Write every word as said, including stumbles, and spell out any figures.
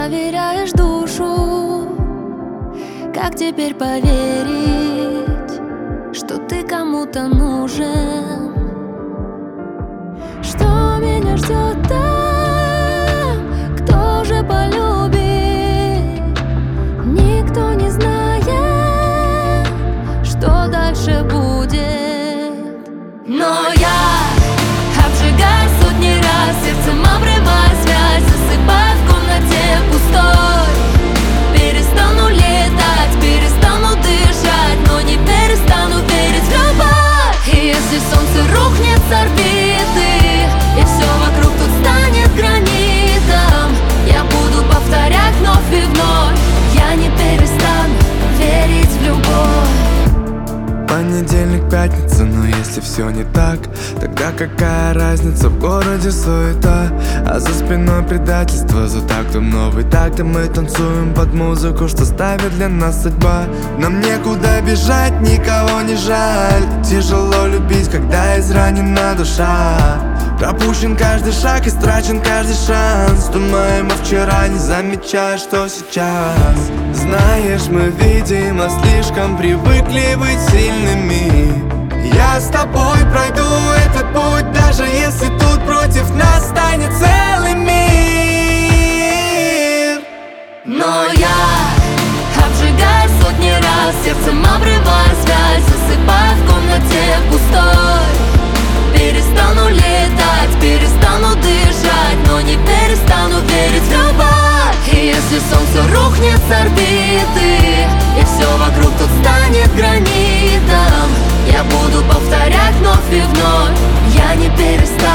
проверяешь душу. Как теперь поверить, что ты кому-то нужен? Что меня ждет там, кто же полюбит? Никто не знает, что дальше будет. Но я обжигаю сотни раз, сердцем обрывая связь, засыпая в комнате пустой. Перестану летать, перестану дышать, но не перестану верить в любовь. И если солнце рухнет с орбиты, и все вокруг тут станет гранитом, я буду повторять вновь и вновь. Я не перестану верить в любовь. Понедельник, пятница, но если все не так, тогда какая разница, в городе суета, а за спиной предательство, за тактом новый такт. И мы танцуем под музыку, что ставит для нас судьба. Нам некуда бежать, никого не жаль. Тяжело любить, когда изранена душа. Пропущен каждый шаг, истрачен каждый шанс. Думаем о вчера, не замечая, что сейчас. Знаешь, мы, видимо, слишком привыкли быть сильными. Я с тобой пройду этот путь, даже если тут против нас станет целый мир. Но я обжигаю сотни раз, сердцем обрывая связь, засыпая в комнате пустой. Перестану летать, перестану дышать, но не перестану верить в любовь. И если солнце рухнет с орбиты, и все вокруг тут станет гранитом, я буду повторять вновь и вновь. Я не перестану